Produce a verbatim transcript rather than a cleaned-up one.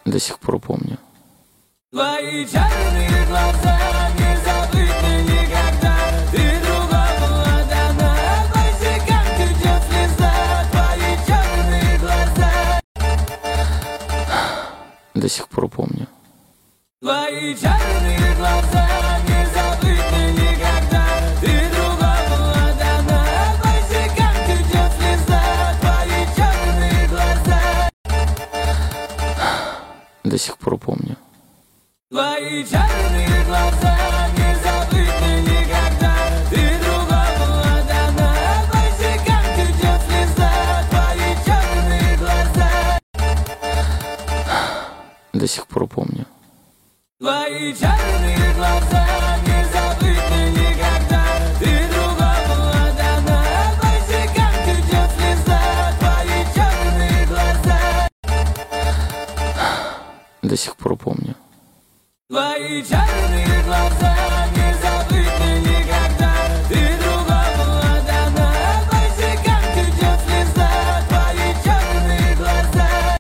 До сих пор помню. Твои черные глаза не забыты никогда. Ты другому отдана, по щекам течет слеза. Твои черные глаза. До сих пор помню. Твои черные глаза не забыты никогда. Ты другому отдана, по щекам течет слеза. Твои черные глаза. До сих пор помню. Твои черные глаза не забыты никогда. Ты другому отдана, по щекам течет слеза. Твои черные глаза. До сих пор помню. Твои черные глаза не забыты никогда. Ты другому отдана, по щекам течет слеза. Твои черные глаза. До сих пор помню. Твои черные глаза.